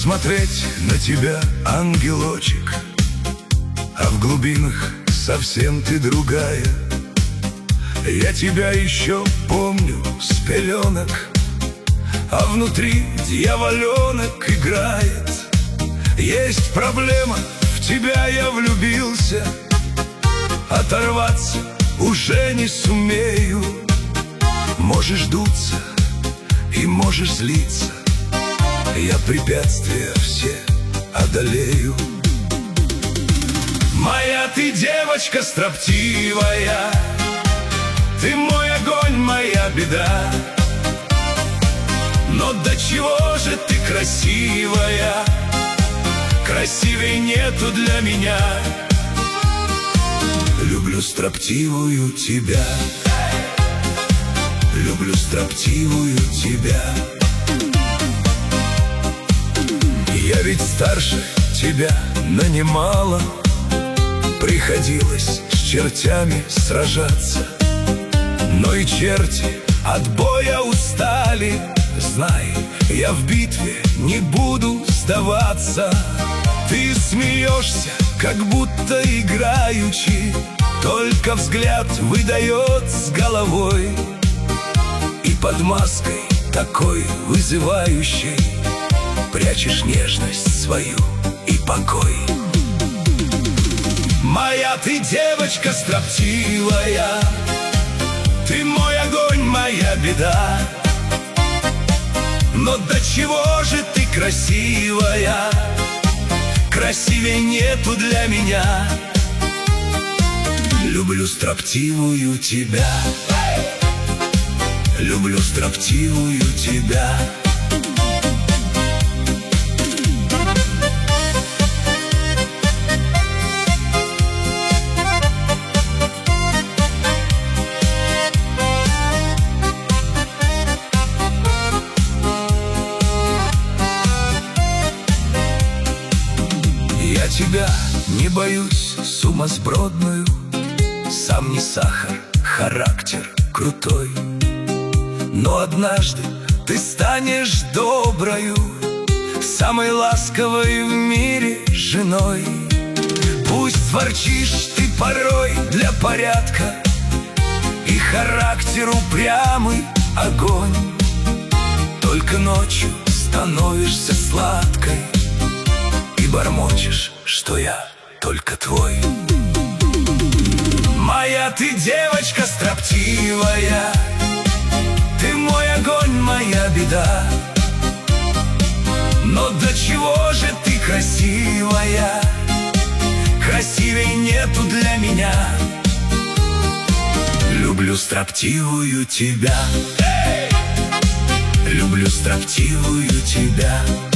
смотреть на тебя, ангелочек, а в глубинах совсем ты другая. Я тебя еще помню с пеленок, а внутри дьяволенок играет. Есть проблема, в тебя я влюбился, оторваться уже не сумею. Можешь дуться и можешь злиться, я препятствия все одолею. Моя ты девочка строптивая, ты мой огонь, моя беда. Но до чего же ты красивая, красивей нету для меня. Люблю строптивую тебя, люблю строптивую тебя. Я ведь старше тебя нанимала, приходилось с чертями сражаться. Но и черти от боя устали. Знай, я в битве не буду сдаваться. Ты смеешься, как будто играючи, только взгляд выдает с головой. И под маской такой вызывающей прячешь нежность свою и покой. Моя ты девочка строптивая, ты мой огонь, моя беда. Но до чего же ты красивая, красивей нету для меня. Люблю строптивую тебя, люблю строптивую тебя. Я тебя не боюсь, сумасбродную, сам не сахар, характер крутой. Но однажды ты станешь доброю, самой ласковой в мире женой. Пусть ворчишь ты порой для порядка, и характер упрямый огонь. Только ночью становишься сладкой и бормочешь, что я только твой. Моя ты девочка строптивая, ты мой огонь, моя беда. Но до чего же ты красивая, красивей нету для меня. Люблю строптивую тебя, люблю строптивую тебя.